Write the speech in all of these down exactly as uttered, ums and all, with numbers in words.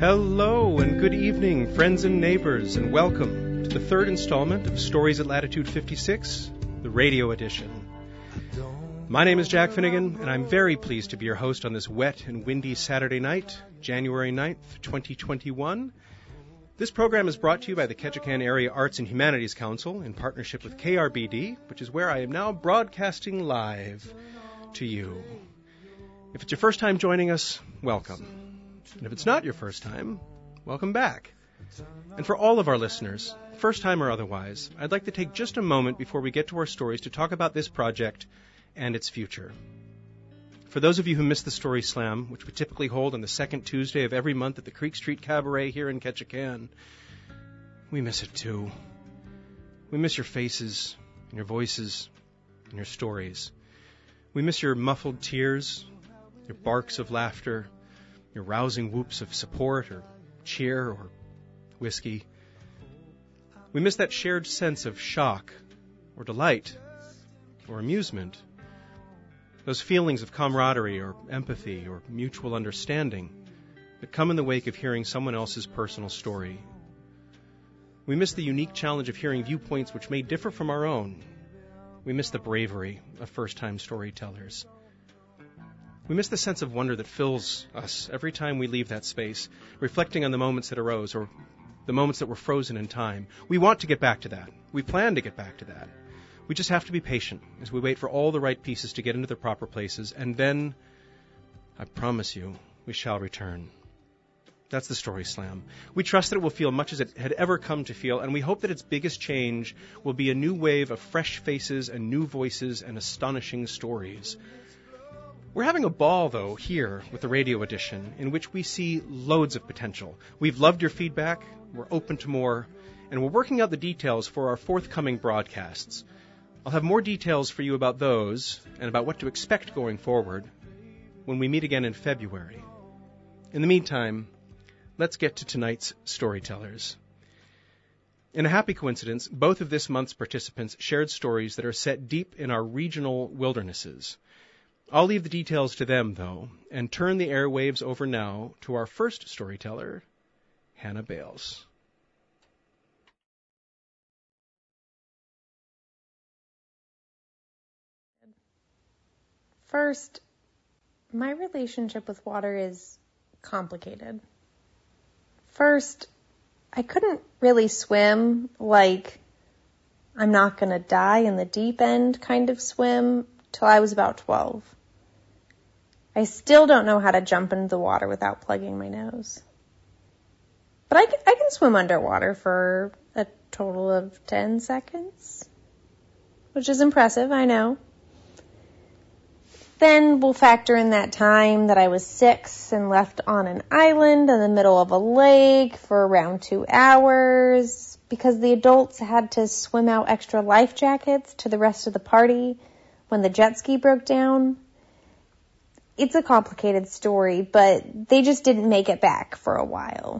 Hello and good evening, friends and neighbors, and welcome to the third installment of Stories at Latitude fifty-six, the radio edition. My name is Jack Finnegan, and I'm very pleased to be your host on this wet and windy Saturday night, January ninth, twenty twenty-one. This program is brought to you by the Ketchikan Area Arts and Humanities Council in partnership with K R B D, which is where I am now broadcasting live to you. If it's your first time joining us, welcome. And if it's not your first time, welcome back. And for all of our listeners, first time or otherwise, I'd like to take just a moment before we get to our stories to talk about this project and its future. For those of you who missed the Story Slam, which we typically hold on the second Tuesday of every month at the Creek Street Cabaret here in Ketchikan, we miss it too. We miss your faces and your voices and your stories. We miss your muffled tears, your barks of laughter, your rousing whoops of support or cheer or whiskey. We miss that shared sense of shock or delight or amusement, those feelings of camaraderie or empathy or mutual understanding that come in the wake of hearing someone else's personal story. We miss the unique challenge of hearing viewpoints which may differ from our own. We miss the bravery of first-time storytellers. We miss the sense of wonder that fills us every time we leave that space, reflecting on the moments that arose or the moments that were frozen in time. We want to get back to that. We plan to get back to that. We just have to be patient as we wait for all the right pieces to get into their proper places, and then, I promise you, we shall return. That's the Story Slam. We trust that it will feel much as it had ever come to feel, and we hope that its biggest change will be a new wave of fresh faces and new voices and astonishing stories. We're having a ball, though, here with the radio edition, in which we see loads of potential. We've loved your feedback, we're open to more, and we're working out the details for our forthcoming broadcasts. I'll have more details for you about those and about what to expect going forward when we meet again in February. In the meantime, let's get to tonight's storytellers. In a happy coincidence, both of this month's participants shared stories that are set deep in our regional wildernesses. I'll leave the details to them, though, and turn the airwaves over now to our first storyteller, Hannah Bales. First, my relationship with water is complicated. First, I couldn't really swim like I'm not going to die in the deep end kind of swim till I was about twelve. I still don't know how to jump into the water without plugging my nose. But I can, I can swim underwater for a total of ten seconds, which is impressive, I know. Then we'll factor in that time that I was six and left on an island in the middle of a lake for around two hours because the adults had to swim out extra life jackets to the rest of the party when the jet ski broke down. It's a complicated story, but they just didn't make it back for a while.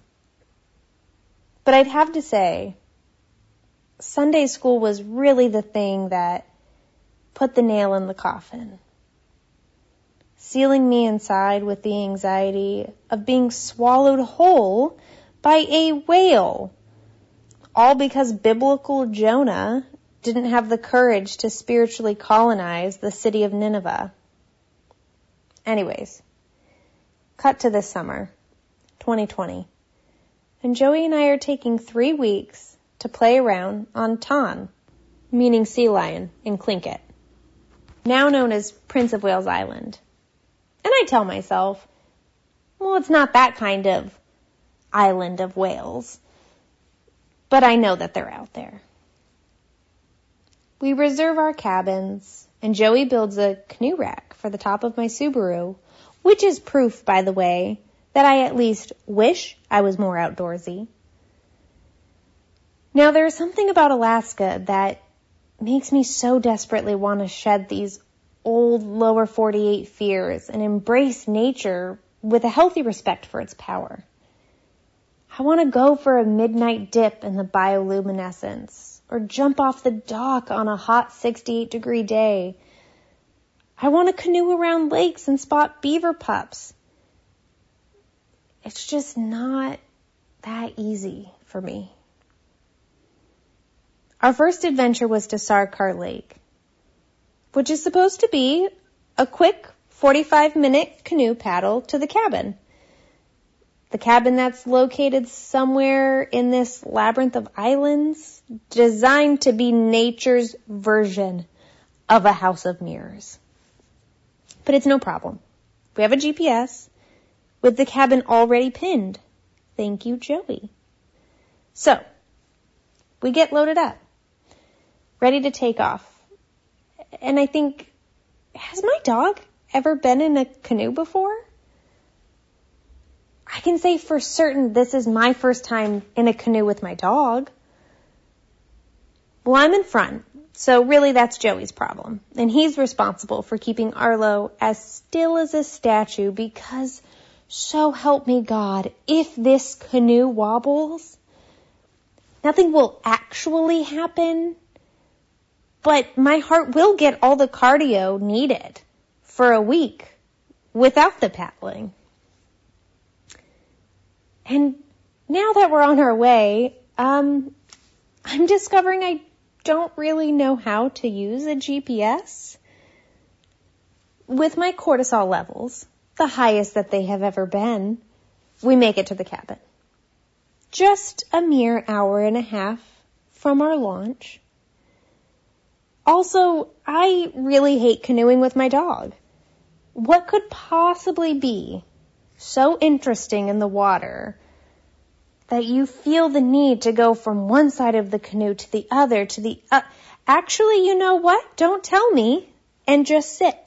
But I'd have to say, Sunday school was really the thing that put the nail in the coffin, sealing me inside with the anxiety of being swallowed whole by a whale, all because biblical Jonah didn't have the courage to spiritually colonize the city of Nineveh. Anyways, cut to this summer, twenty twenty, and Joey and I are taking three weeks to play around on Ton, meaning sea lion, in Tlingit, now known as Prince of Wales Island. And I tell myself, well, it's not that kind of island of whales, but I know that they're out there. We reserve our cabins, and Joey builds a canoe rack for the top of my Subaru, which is proof, by the way, that I at least wish I was more outdoorsy. Now, there's something about Alaska that makes me so desperately want to shed these old lower forty-eight fears and embrace nature with a healthy respect for its power. I want to go for a midnight dip in the bioluminescence or jump off the dock on a hot sixty-eight degree day. I want to canoe around lakes and spot beaver pups. it's just not that easy for me. Our first adventure was to Sarkar Lake, which is supposed to be a quick forty-five minute canoe paddle to the cabin. The cabin that's located somewhere in this labyrinth of islands, designed to be nature's version of a house of mirrors. But it's no problem. We have a G P S with the cabin already pinned. Thank you, Joey. So, we get loaded up, ready to take off. And I think, has my dog ever been in a canoe before? I can say for certain this is my first time in a canoe with my dog. Well, I'm in front, so really that's Joey's problem. And he's responsible for keeping Arlo as still as a statue because, so help me God, if this canoe wobbles, nothing will actually happen, but my heart will get all the cardio needed for a week without the paddling. And now that we're on our way, um, I'm discovering I don't really know how to use a G P S. With my cortisol levels, the highest that they have ever been, we make it to the cabin. Just a mere hour and a half from our launch. Also, I really hate canoeing with my dog. What could possibly be so interesting in the water that you feel the need to go from one side of the canoe to the other to the uh, actually, you know what? Don't tell me and just sit.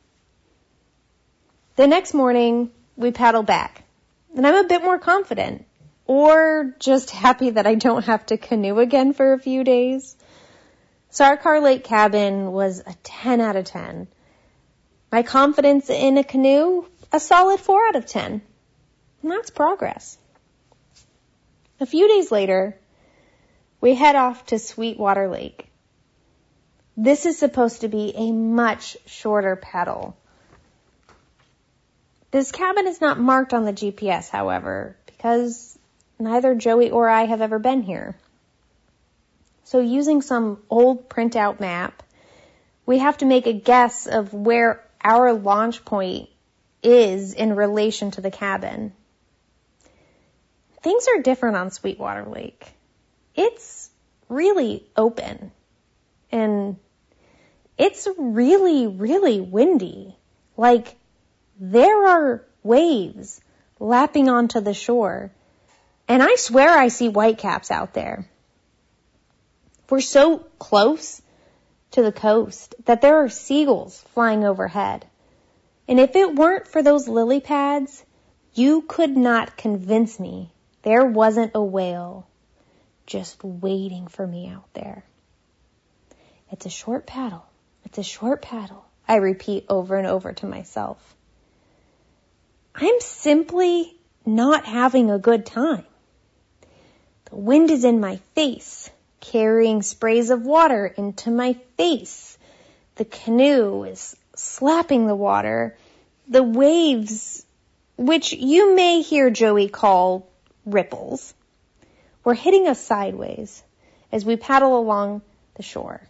The next morning, we paddle back, and I'm a bit more confident, or just happy that I don't have to canoe again for a few days. Sarkar Lake Cabin was a ten out of ten. My confidence in a canoe, a solid four out of ten. And that's progress. A few days later, we head off to Sweetwater Lake. This is supposed to be a much shorter paddle. This cabin is not marked on the G P S, however, because neither Joey or I have ever been here. So using some old printout map, we have to make a guess of where our launch point is in relation to the cabin. Things are different on Sweetwater Lake. It's really open, and it's really, really windy. Like, there are waves lapping onto the shore, and I swear I see whitecaps out there. We're so close to the coast that there are seagulls flying overhead. And if it weren't for those lily pads, you could not convince me there wasn't a whale just waiting for me out there. It's a short paddle. It's a short paddle, I repeat over and over to myself. I'm simply not having a good time. The wind is in my face, carrying sprays of water into my face. The canoe is slapping the water. The waves, which you may hear Joey call ripples, were hitting us sideways as we paddle along the shore.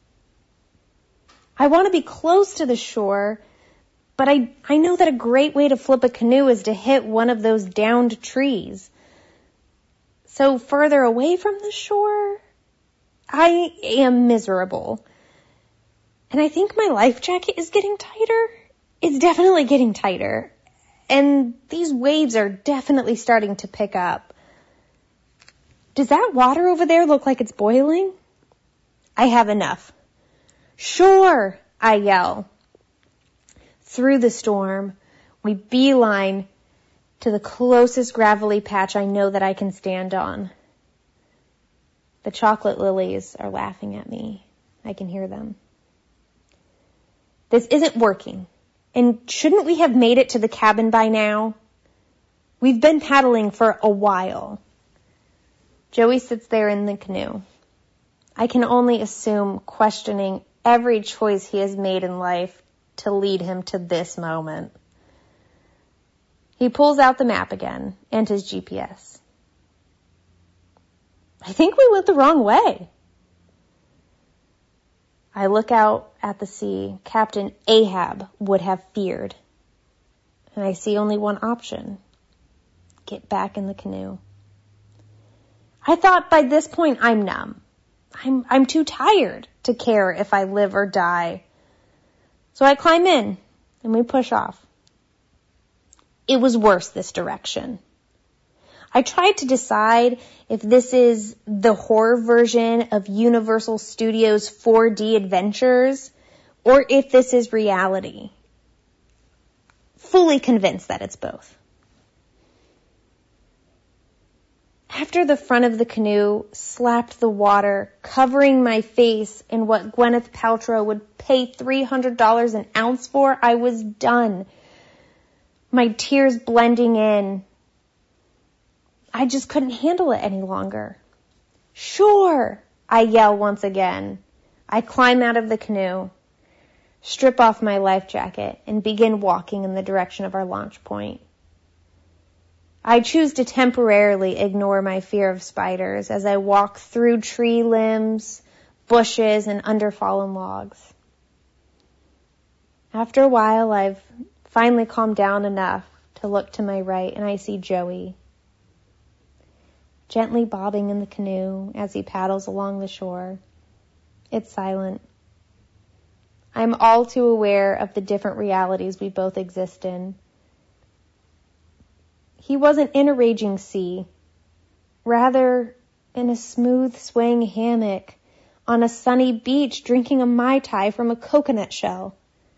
I want to be close to the shore, but I, I know that a great way to flip a canoe is to hit one of those downed trees. So further away from the shore, I am miserable. And I think my life jacket is getting tighter. It's definitely getting tighter. And these waves are definitely starting to pick up. Does that water over there look like it's boiling? I have enough. Sure, I yell. Through the storm, we beeline to the closest gravelly patch I know that I can stand on. The chocolate lilies are laughing at me. I can hear them. This isn't working. And shouldn't we have made it to the cabin by now? We've been paddling for a while. Joey sits there in the canoe. I can only assume questioning every choice he has made in life to lead him to this moment. He pulls out the map again and his G P S. I think we went the wrong way. I look out at the sea Captain Ahab would have feared. And I see only one option. Get back in the canoe. I thought by this point I'm numb. I'm, I'm too tired to care if I live or die. So I climb in and we push off. It was worse this direction. I tried to decide if this is the horror version of Universal Studios four D Adventures or if this is reality. Fully convinced that it's both. After the front of the canoe slapped the water, covering my face in what Gwyneth Paltrow would pay three hundred dollars an ounce for, I was done. My tears blending in. I just couldn't handle it any longer. Sure, I yell once again. I climb out of the canoe, strip off my life jacket, and begin walking in the direction of our launch point. I choose to temporarily ignore my fear of spiders as I walk through tree limbs, bushes, and under fallen logs. After a while, I've finally calmed down enough to look to my right, and I see Joey, gently bobbing in the canoe as he paddles along the shore. It's silent. I'm all too aware of the different realities we both exist in. He wasn't in a raging sea, rather in a smooth swaying hammock on a sunny beach drinking a Mai Tai from a coconut shell.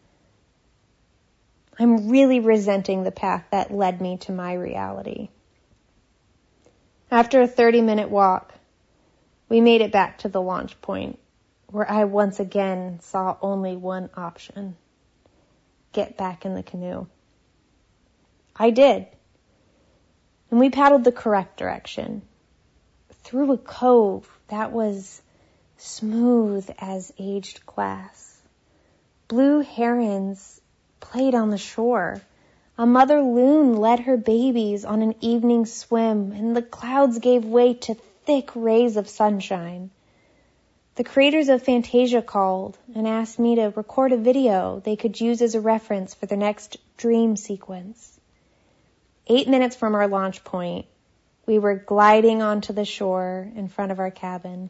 I'm really resenting the path that led me to my reality. After a thirty-minute walk, we made it back to the launch point, where I once again saw only one option. Get back in the canoe. I did. And we paddled the correct direction, through a cove that was smooth as aged glass. Blue herons played on the shore. A mother loon led her babies on an evening swim, and the clouds gave way to thick rays of sunshine. The creators of Fantasia called and asked me to record a video they could use as a reference for their next dream sequence. Eight minutes from our launch point, we were gliding onto the shore in front of our cabin.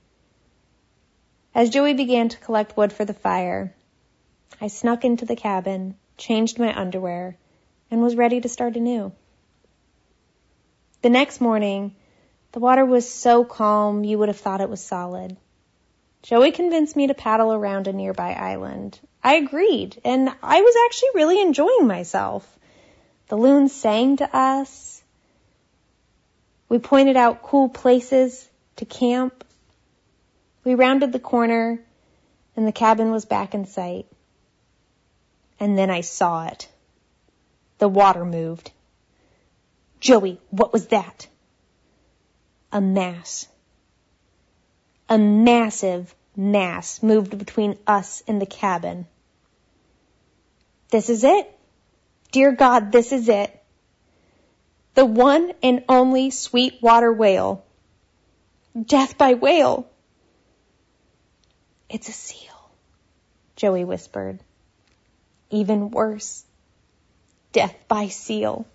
As Joey began to collect wood for the fire, I snuck into the cabin, changed my underwear, and was ready to start anew. The next morning, the water was so calm you would have thought it was solid. Joey convinced me to paddle around a nearby island. I agreed, and I was actually really enjoying myself. The loons sang to us. We pointed out cool places to camp. We rounded the corner, and the cabin was back in sight. And then I saw it. The water moved. Joey, what was that? A mass. A massive mass moved between us and the cabin. This is it. Dear God, this is it. The one and only sweetwater whale. Death by whale. It's a seal, Joey whispered. Even worse. Death by seal.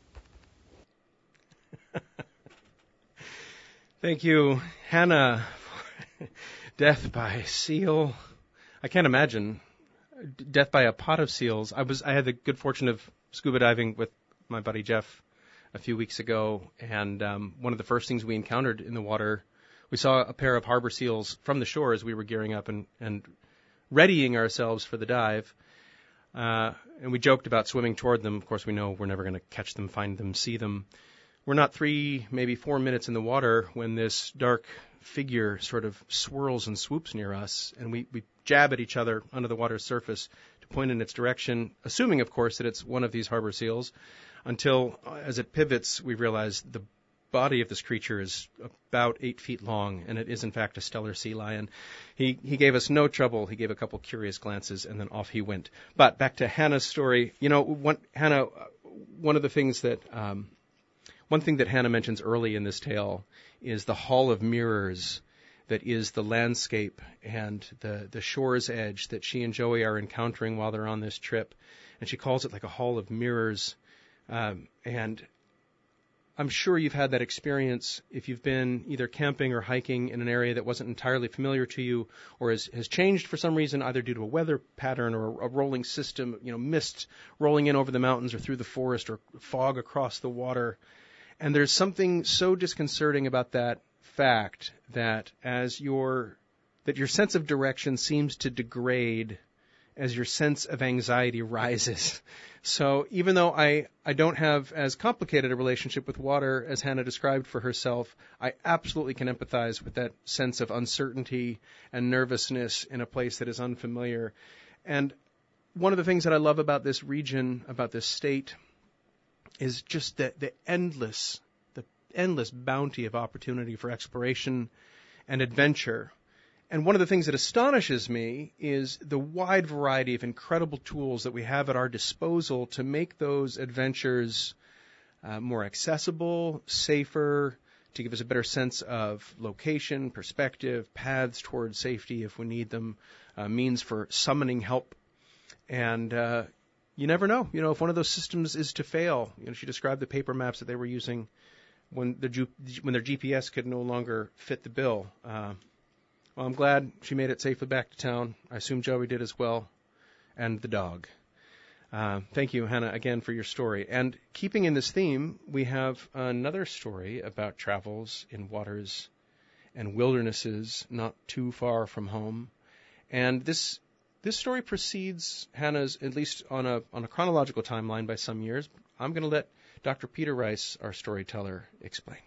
Thank you, Hannah. Death by seal. I can't imagine. Death by a pot of seals. I was I had the good fortune of scuba diving with my buddy Jeff a few weeks ago, and um, one of the first things we encountered in the water, we saw a pair of harbor seals from the shore as we were gearing up and, and readying ourselves for the dive. Uh, and we joked about swimming toward them. Of course, we know we're never going to catch them, find them, see them. We're not three, maybe four minutes in the water when this dark figure sort of swirls and swoops near us, and we, we jab at each other under the water's surface to point in its direction, assuming, of course, that it's one of these harbor seals, until, uh, as it pivots, we realize the body of this creature is about eight feet long, and it is, in fact, a stellar sea lion. He he gave us no trouble. He gave a couple curious glances, and then off he went. But back to Hannah's story. You know, one, Hannah, one of the things that um, one thing that Hannah mentions early in this tale is the Hall of Mirrors, that is the landscape and the the shore's edge that she and Joey are encountering while they're on this trip, and she calls it like a Hall of Mirrors. Um, and I'm sure you've had that experience if you've been either camping or hiking in an area that wasn't entirely familiar to you, or has, has changed for some reason, either due to a weather pattern or a rolling system, you know, mist rolling in over the mountains or through the forest, or fog across the water. And there's something so disconcerting about that fact that as your that your sense of direction seems to degrade as your sense of anxiety rises. So even though I, I don't have as complicated a relationship with water as Hannah described for herself, I absolutely can empathize with that sense of uncertainty and nervousness in a place that is unfamiliar. And one of the things that I love about this region, about this state, is just the, the endless, the endless bounty of opportunity for exploration and adventure. And one of the things that astonishes me is the wide variety of incredible tools that we have at our disposal to make those adventures uh, more accessible, safer, to give us a better sense of location, perspective, paths towards safety if we need them, uh, means for summoning help. And uh, you never know, you know, if one of those systems is to fail. You know, she described the paper maps that they were using when the G- when their G P S could no longer fit the bill. Uh, Well, I'm glad she made it safely back to town. I assume Joey did as well, and the dog. Uh, thank you, Hannah, again for your story. And keeping in this theme, we have another story about travels in waters and wildernesses not too far from home. And this this story precedes Hannah's, at least on a on a chronological timeline, by some years. I'm going to let Doctor Peter Rice, our storyteller, explain.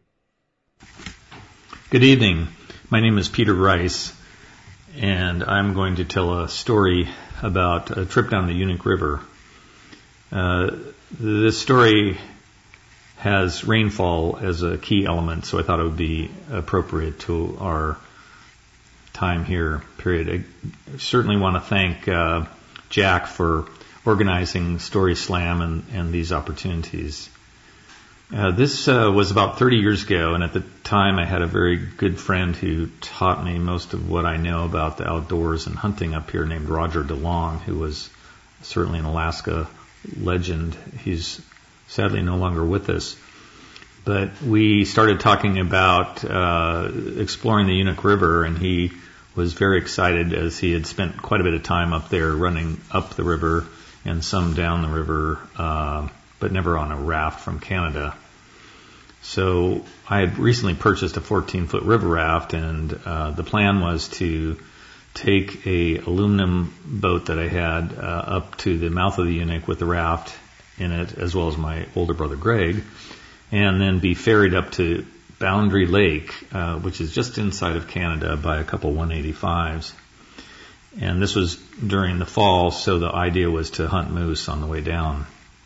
Good evening. My name is Peter Rice, and I'm going to tell a story about a trip down the Unique River. Uh, this story has rainfall as a key element, so I thought it would be appropriate to our time here, period. I certainly want to thank uh, Jack for organizing Story Slam and, and these opportunities. Uh, this uh, was about thirty years ago, and at the time I had a very good friend who taught me most of what I know about the outdoors and hunting up here, named Roger DeLong, who was certainly an Alaska legend. He's sadly no longer with us. But we started talking about uh, exploring the Unique River, and he was very excited as he had spent quite a bit of time up there running up the river and some down the river, uh, but never on a raft from Canada. So I had recently purchased a fourteen-foot river raft, and uh, the plan was to take a aluminum boat that I had uh, up to the mouth of the Unique with the raft in it, as well as my older brother Greg, and then be ferried up to Boundary Lake, uh, which is just inside of Canada, by a couple one eighty-fives. And this was during the fall, so the idea was to hunt moose on the way down.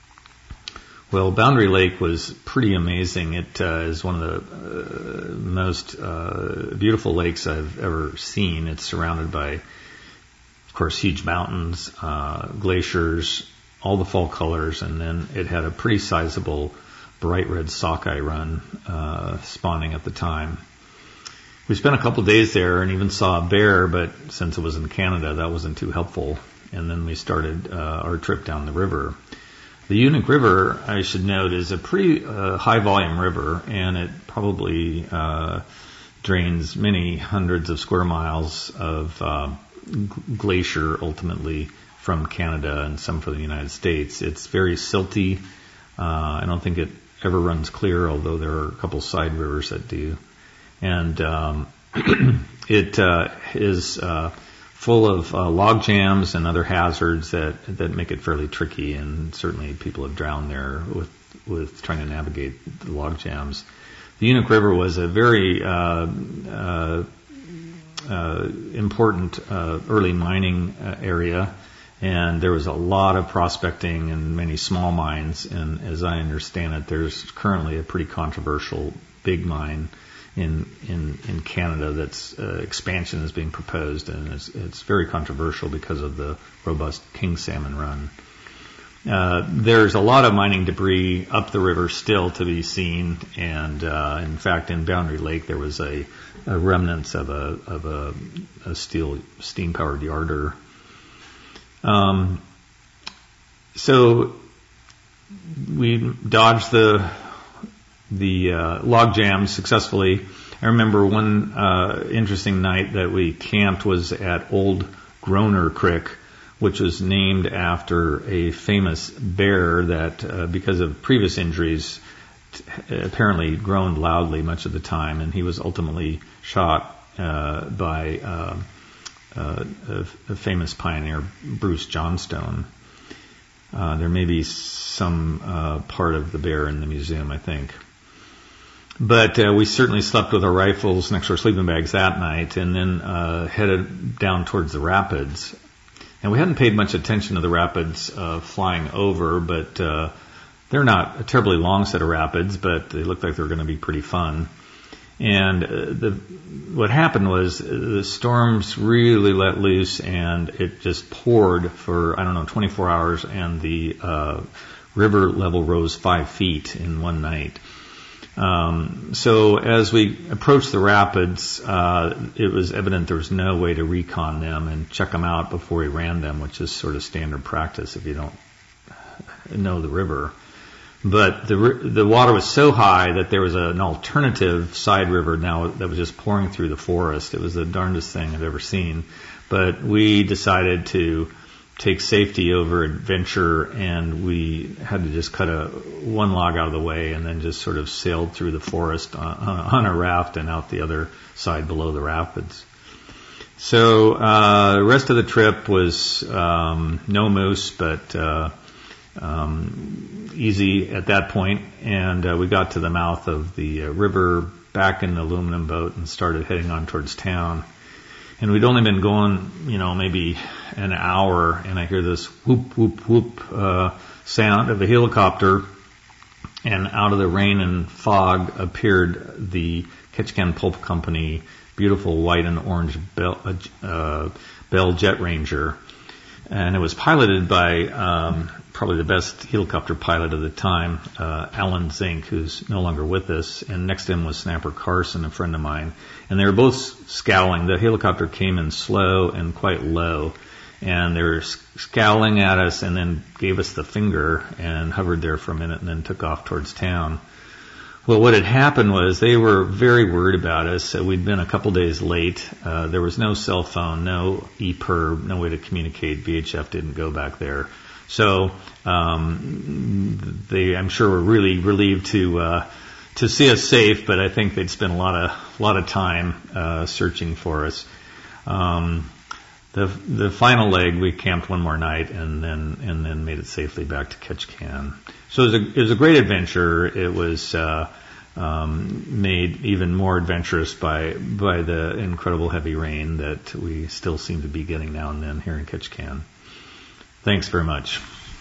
Well, Boundary Lake was pretty amazing. It uh, is one of the uh, most uh, beautiful lakes I've ever seen. It's surrounded by, of course, huge mountains, uh, glaciers, all the fall colors, and then it had a pretty sizable bright red sockeye run uh, spawning at the time. We spent a couple of days there and even saw a bear, but since it was in Canada, that wasn't too helpful. And then we started uh, our trip down the river. The Unique River, I should note, is a pretty uh, high-volume river, and it probably uh, drains many hundreds of square miles of uh, g- glacier, ultimately, from Canada and some from the United States. It's very silty. Uh, I don't think it ever runs clear, although there are a couple side rivers that do. And um, it uh, is uh, full of uh, log jams and other hazards that, that make it fairly tricky, and certainly people have drowned there with with trying to navigate the log jams. The Unique River was a very uh, uh, uh, important uh, early mining uh, area, and there was a lot of prospecting and many small mines, and as I understand it, there's currently a pretty controversial big mine in in in Canada that's uh, expansion is being proposed, and it's, it's very controversial because of the robust king salmon run. Uh, there's a lot of mining debris up the river still to be seen, and uh, in fact, in Boundary Lake there was a, a remnants of a of a, a steel steam powered yarder. Um, so we dodged the the uh, log jams successfully. I remember one uh, interesting night that we camped was at Old Groaner Creek, which was named after a famous bear that, uh, because of previous injuries, t- apparently groaned loudly much of the time, and he was ultimately shot uh, by uh, uh, a, a famous pioneer, Bruce Johnstone. Uh, there may be some uh, part of the bear in the museum, I think. But uh, we certainly slept with our rifles next to our sleeping bags that night, and then uh, headed down towards the rapids. And we hadn't paid much attention to the rapids uh, flying over, but uh, they're not a terribly long set of rapids, but they looked like they were going to be pretty fun. And uh, the what happened was uh, the storms really let loose, and it just poured for, I don't know, twenty-four hours, and the uh, river level rose five feet in one night. Um, so as we approached the rapids, uh, it was evident there was no way to recon them and check them out before we ran them, which is sort of standard practice if you don't know the river. But the the water was so high that there was an alternative side river now that was just pouring through the forest. It was the darndest thing I've ever seen. But we decided to take safety over adventure, and we had to just cut a one log out of the way and then just sort of sailed through the forest on, on a raft and out the other side below the rapids. So uh, the rest of the trip was um, no moose, but uh, um, easy at that point, and uh, we got to the mouth of the uh, river, back in the aluminum boat, and started heading on towards town. And we'd only been going, you know, maybe an hour, and I hear this whoop, whoop, whoop uh, sound of a helicopter, and out of the rain and fog appeared the Ketchikan Pulp Company beautiful white and orange Bell, uh, Bell Jet Ranger. And it was piloted by um, probably the best helicopter pilot of the time, uh, Alan Zink, who's no longer with us. And next to him was Snapper Carson, a friend of mine. And they were both scowling. The helicopter came in slow and quite low. And they were scowling at us and then gave us the finger and hovered there for a minute and then took off towards town. Well, what had happened was they were very worried about us. So we'd been a couple days late. Uh, there was no cell phone, no E P I R B, no way to communicate. V H F didn't go back there. So um, they, I'm sure, were really relieved to uh, to see us safe. But I think they'd spent a lot of a lot of time uh, searching for us. Um, the the final leg, we camped one more night and then and then made it safely back to Ketchikan. So it was a, it was a great adventure. It was uh, um, made even more adventurous by by the incredible heavy rain that we still seem to be getting now and then here in Ketchikan. Thanks very much.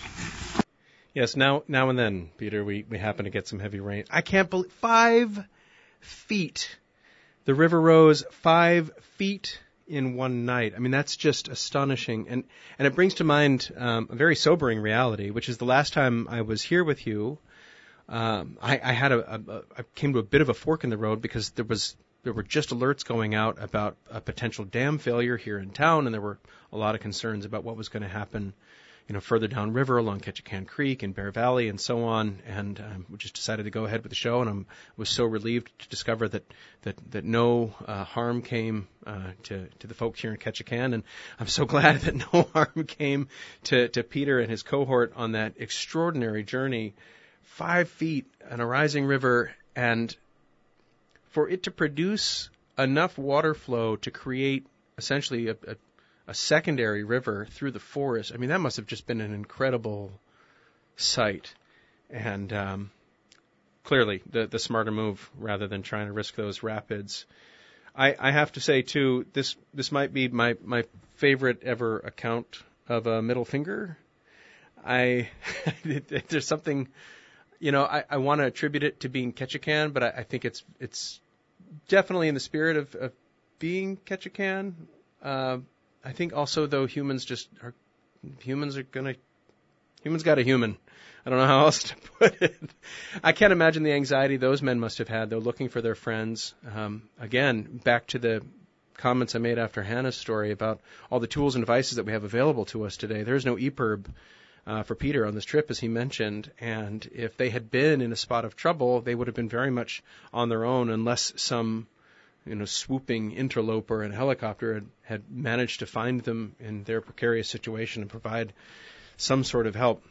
Yes, now now and then, Peter, we, we happen to get some heavy rain. I can't believe five feet. The river rose five feet in one night. I mean, that's just astonishing. And and it brings to mind um, a very sobering reality, which is the last time I was here with you, um, I, I had a, a, a I came to a bit of a fork in the road because there was there were just alerts going out about a potential dam failure here in town, and there were a lot of concerns about what was going to happen, you know, further downriver along Ketchikan Creek and Bear Valley and so on. And um, we just decided to go ahead with the show, and I was so relieved to discover that that that no uh, harm came uh, to to the folks here in Ketchikan, and I'm so glad that no harm came to to Peter and his cohort on that extraordinary journey, five feet on a rising river, and for it to produce enough water flow to create essentially a, a a secondary river through the forest. I mean, that must have just been an incredible sight. And um, clearly the, the smarter move rather than trying to risk those rapids. I, I have to say, too, this this might be my, my favorite ever account of a middle finger. I there's something, you know, I, I want to attribute it to being Ketchikan, but I, I think it's it's definitely in the spirit of, of being Ketchikan. Uh, I think also, though, humans just are humans are going to Human's got a human. I don't know how else to put it. I can't imagine the anxiety those men must have had. They're looking for their friends. Um, again, back to the comments I made after Hannah's story about all the tools and devices that we have available to us today. There's no E P I R B uh, for Peter on this trip, as he mentioned. And if they had been in a spot of trouble, they would have been very much on their own unless some, you know, swooping interloper in a helicopter had, had managed to find them in their precarious situation and provide some sort of help.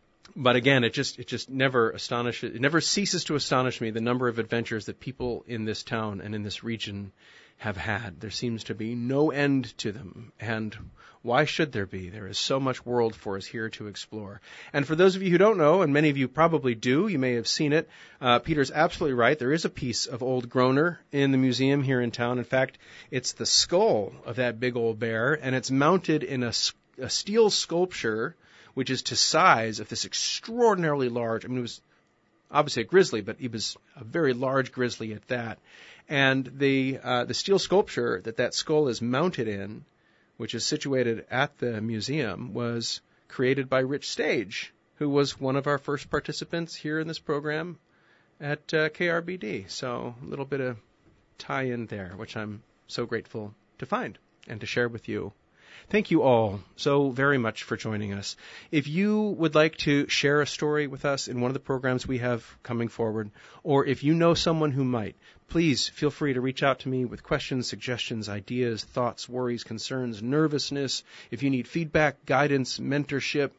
But again, it just it just never astonishes, it never ceases to astonish me the number of adventures that people in this town and in this region have had. There seems to be no end to them. And why should there be? There is so much world for us here to explore. And for those of you who don't know, and many of you probably do, you may have seen it, uh, Peter's absolutely right. There is a piece of old Groner in the museum here in town. In fact, it's the skull of that big old bear, and it's mounted in a, a steel sculpture which is to size of this extraordinarily large, I mean, it was obviously a grizzly, but he was a very large grizzly at that. And the uh, the steel sculpture that that skull is mounted in, which is situated at the museum, was created by Rich Stage, who was one of our first participants here in this program at uh, K R B D. So a little bit of tie-in there, which I'm so grateful to find and to share with you. Thank you all so very much for joining us. If you would like to share a story with us in one of the programs we have coming forward, or if you know someone who might, please feel free to reach out to me with questions, suggestions, ideas, thoughts, worries, concerns, nervousness. If you need feedback, guidance, mentorship,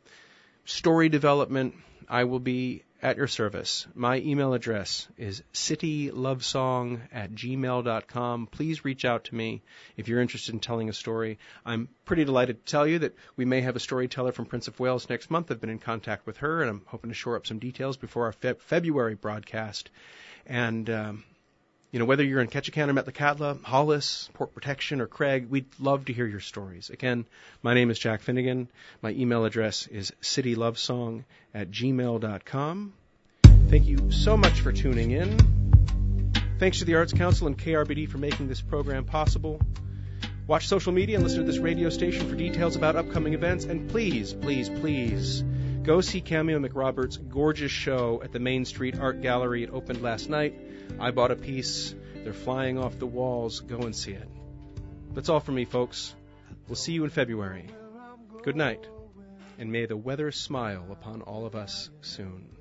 story development, I will be at your service. My email address is citylovesong at gmail dot com. Please reach out to me if you're interested in telling a story. I'm pretty delighted to tell you that we may have a storyteller from Prince of Wales next month. I've been in contact with her, and I'm hoping to shore up some details before our Fe- February broadcast. And, um, you know, whether you're in Ketchikan or Metlakatla, Hollis, Port Protection, or Craig, we'd love to hear your stories. Again, my name is Jack Finnegan. My email address is citylovesong at gmail dot com. Thank you so much for tuning in. Thanks to the Arts Council and K R B D for making this program possible. Watch social media and listen to this radio station for details about upcoming events. And please, please, please, go see Cameo McRoberts' gorgeous show at the Main Street Art Gallery. It opened last night. I bought a piece. They're flying off the walls. Go and see it. That's all from me, folks. We'll see you in February. Good night, and may the weather smile upon all of us soon.